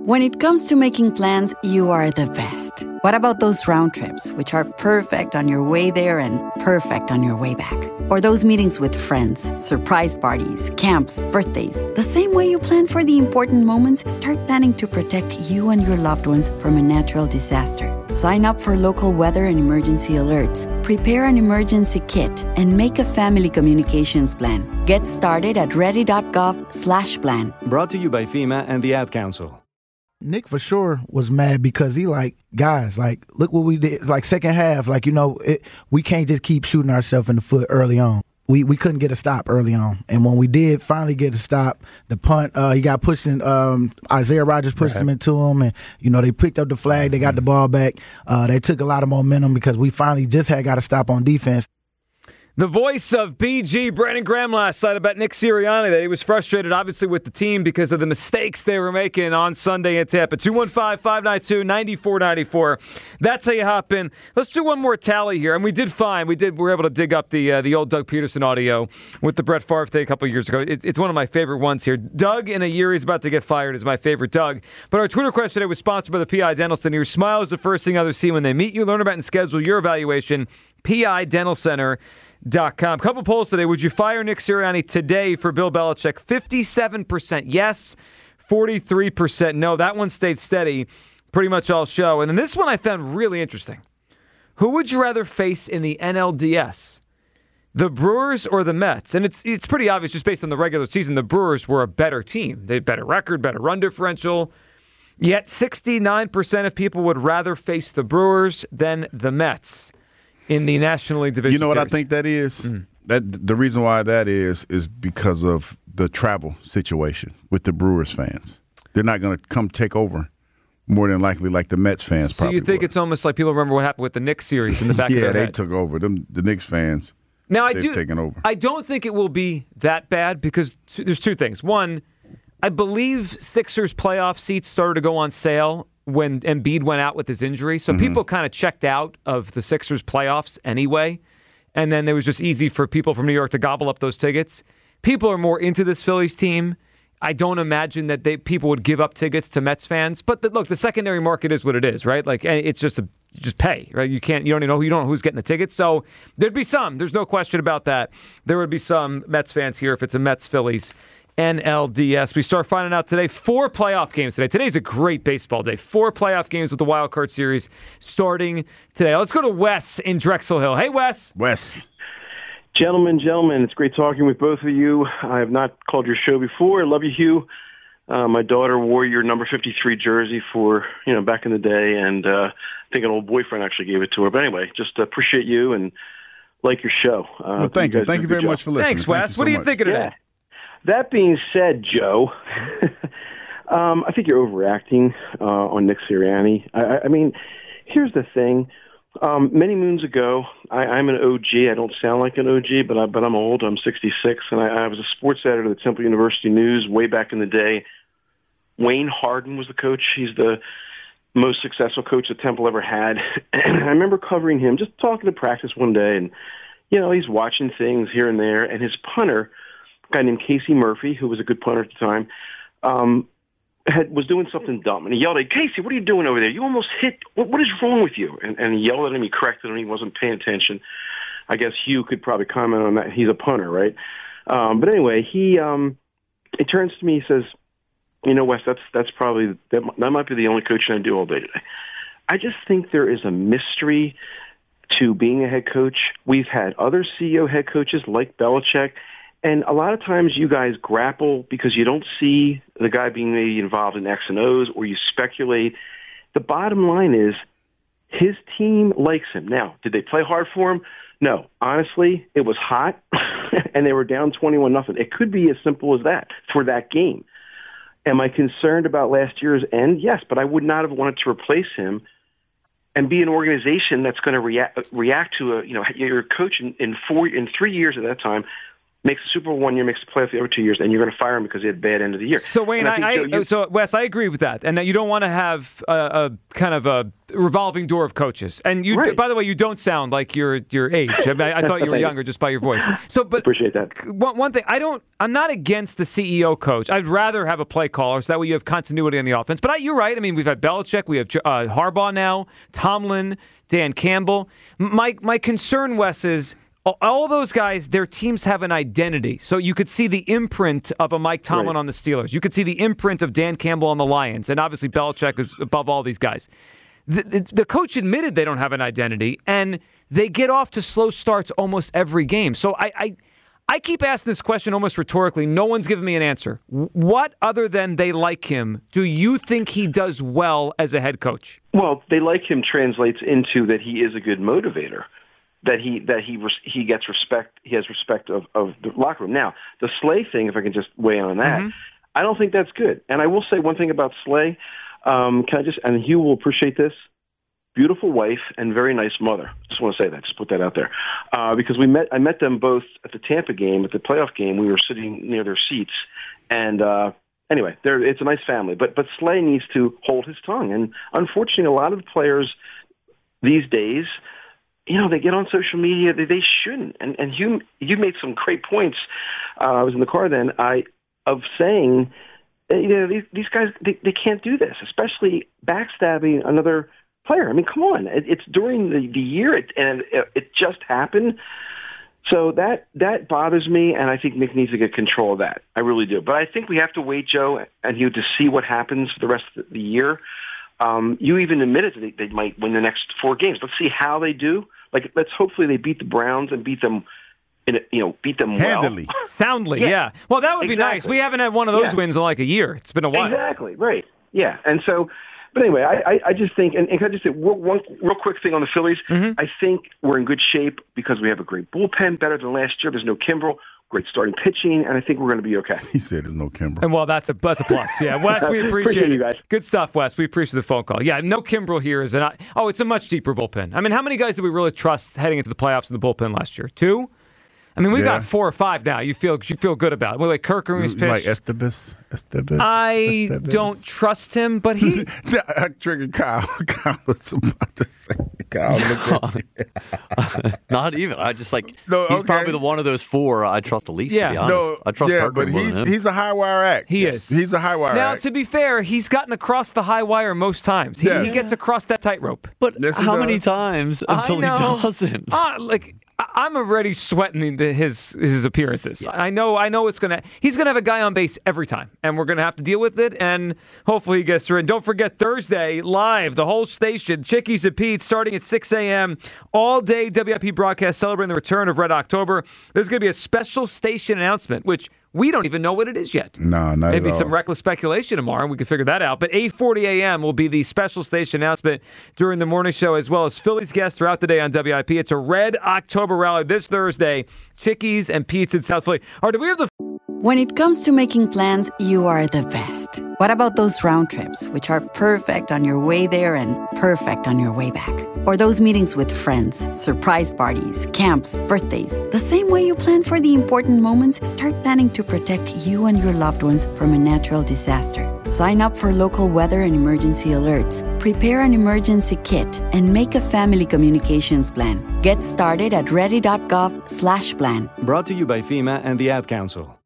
When it comes to making plans, you are the best. What about those round trips, which are perfect on your way there and perfect on your way back? Or those meetings with friends, surprise parties, camps, birthdays. The same way you plan for the important moments, start planning to protect you and your loved ones from a natural disaster. Sign up for local weather and emergency alerts. Prepare an emergency kit and make a family communications plan. Get started at ready.gov/plan. Brought to you by FEMA and the Ad Council. Nick for sure was mad because he guys, look what we did. Second half, we can't just keep shooting ourselves in the foot early on. We couldn't get a stop early on. And when we did finally get a stop, the punt, he got pushed in, Isaiah Rodgers pushed him into him, and, they picked up the flag, they got the ball back. They took a lot of momentum because we finally just got a stop on defense. The voice of BG, Brandon Graham, last night about Nick Sirianni, that he was frustrated, obviously, with the team because of the mistakes they were making on Sunday in Tampa. 215-592-9494. That's how you hop in. Let's do one more tally here. And we did fine. We were able to dig up the old Doug Peterson audio with the Brett Favre thing a couple years ago. It's one of my favorite ones here. Doug, in a year he's about to get fired, is my favorite Doug. But our Twitter question today was sponsored by the PI Dental Center. Your smile is the first thing others see when they meet you. Learn about and schedule your evaluation. PI Dental Center. Couple polls today. Would you fire Nick Sirianni today for Bill Belichick? 57% yes, 43% no. That one stayed steady pretty much all show. And then this one I found really interesting. Who would you rather face in the NLDS? The Brewers or the Mets? And it's pretty obvious just based on the regular season. The Brewers were a better team. They had better record, better run differential. Yet 69% of people would rather face the Brewers than the Mets in the National League Division. You know what Series. I think that is? That the reason why that is because of the travel situation with the Brewers fans. They're not going to come take over more than likely like the Mets fans so probably you think would. it's almost like people remember what happened with the Knicks series in the back of their head. Yeah, they took over. The Knicks fans, they've taken over. I don't think it will be that bad because there's two things. One, I believe Sixers playoff seats started to go on sale when Embiid went out with his injury. So people kind of checked out of the Sixers playoffs anyway. And then it was just easy for people from New York to gobble up those tickets. People are more into this Phillies team. I don't imagine that people would give up tickets to Mets fans. But look, the secondary market is what it is, right? It's just just pay, right? You don't even know who's getting the tickets. So there'd be some. There's no question about that. There would be some Mets fans here if it's a Mets-Phillies NLDS. We start finding out today. 4 playoff games today. Today's a great baseball day. 4 playoff games with the Wild Card Series starting today. Let's go to Wes in Drexel Hill. Hey, Wes. Gentlemen, it's great talking with both of you. I have not called your show before. I love you, Hugh. My daughter wore your number 53 jersey for, back in the day, and I think an old boyfriend actually gave it to her. But anyway, just appreciate you and like your show. Well, thank you. Thank you very much for listening. Thanks, Wes. What are you thinking today? Yeah. That being said, Joe, I think you're overreacting on Nick Sirianni. I mean, here's the thing. Many moons ago, I'm an OG. I don't sound like an OG, but I'm old. I'm 66, and I was a sports editor of the Temple University News way back in the day. Wayne Harden was the coach. He's the most successful coach that Temple ever had. And I remember covering him, just talking to practice one day, and, he's watching things here and there, and his punter, a guy named Casey Murphy, who was a good punter at the time, was doing something dumb. And he yelled at Casey, what are you doing over there? You almost hit. What is wrong with you? And he yelled at him. He corrected him. He wasn't paying attention. I guess Hugh could probably comment on that. He's a punter, right? But anyway, he turns to me. He says, Wes, that's probably that might be the only coaching I do all day today. I just think there is a mystery to being a head coach. We've had other CEO head coaches like Belichick. And a lot of times you guys grapple because you don't see the guy being maybe involved in X and O's, or you speculate. The bottom line is his team likes him. Now, did they play hard for him? No. Honestly, it was hot, and they were down 21-0. It could be as simple as that for that game. Am I concerned about last year's end? Yes, but I would not have wanted to replace him and be an organization that's going to react to your coach in 3 years at that time makes the Super Bowl 1 year, makes the playoff the other 2 years, and you're going to fire him because he had a bad end of the year. So, Wayne, so Wes, I agree with that, and that you don't want to have a kind of a revolving door of coaches. And you, right. By the way, you don't sound like your age. I thought you were younger just by your voice. So, but appreciate that. One thing, I'm not against the CEO coach. I'd rather have a play caller, so that way you have continuity on the offense. But you're right. I mean, we've had Belichick, we have Harbaugh now, Tomlin, Dan Campbell. My concern, Wes, is all those guys, their teams have an identity. So you could see the imprint of a Mike Tomlin on the Steelers. You could see the imprint of Dan Campbell on the Lions. And obviously Belichick is above all these guys. The coach admitted they don't have an identity, and they get off to slow starts almost every game. So I keep asking this question almost rhetorically. No one's given me an answer. What, other than they like him, do you think he does well as a head coach? Well, they like him translates into that he is a good motivator. That he gets respect. He has respect of the locker room. Now, the Slay thing, if I can just weigh in on that, I don't think that's good. And I will say one thing about Slay. And Hugh will appreciate this. Beautiful wife and very nice mother. Just want to say that. Just put that out there. Because I met them both at the Tampa game, at the playoff game. We were sitting near their seats. And anyway, it's a nice family. But Slay needs to hold his tongue. And unfortunately, a lot of the players these days, they get on social media. They shouldn't. And you made some great points. I was in the car then. Of saying, these guys they can't do this, especially backstabbing another player. I mean, come on. It's during the year, and it just happened. So that bothers me, and I think Nick needs to get control of that. I really do. But I think we have to wait, Joe, and Hugh, to see what happens for the rest of the year. You even admitted that they might win the next 4 games. Let's see how they do. Let's hopefully they beat the Browns and beat them handily, well. Soundly, yeah. Well, that would be nice. We haven't had one of those wins in like a year. It's been a while. Exactly, right. Yeah, and so, but anyway, I just think, and can I just say one real quick thing on the Phillies? I think we're in good shape because we have a great bullpen, better than last year. There's no Kimbrel. Great starting pitching, and I think we're going to be okay. He said there's no Kimbrel. And well, that's a plus. Yeah, Wes, we appreciate you guys. Good stuff, Wes. We appreciate the phone call. Yeah, no Kimbrel here it's a much deeper bullpen. I mean, how many guys did we really trust heading into the playoffs in the bullpen last year? 2? I mean, we got 4 or 5 now. You feel good about it. Wait, Kirk Rooms pitched. Like Estevez? I don't trust him, but he. I triggered Kyle. Kyle was about to say. Kyle, look at Not even. I just he's probably the one of those 4 I trust the least, to be honest. I trust Kirk more than him. He's a high wire act. He is. He's a high wire act. Now, to be fair, he's gotten across the high wire most times. He gets across that tightrope. But how many times until he doesn't? I'm already sweating his appearances. Yeah. I know he's gonna have a guy on base every time, and we're gonna have to deal with it, and hopefully he gets through. And don't forget, Thursday, live, the whole station, Chickies and Pete's, starting at 6 a.m., all day WIP broadcast celebrating the return of Red October. There's gonna be a special station announcement, which we don't even know what it is yet. No, not Maybe at all. Some reckless speculation tomorrow, and we can figure that out. But 8:40 a.m. will be the special station announcement during the morning show, as well as Phillies guests throughout the day on WIP. It's a Red October rally this Thursday. Chickies and Pete's in South Philly. All right, do we have the... When it comes to making plans, you are the best. What about those round trips, which are perfect on your way there and perfect on your way back? Or those meetings with friends, surprise parties, camps, birthdays. The same way you plan for the important moments, start planning to protect you and your loved ones from a natural disaster. Sign up for local weather and emergency alerts. Prepare an emergency kit and make a family communications plan. Get started at ready.gov/plan. Brought to you by FEMA and the Ad Council.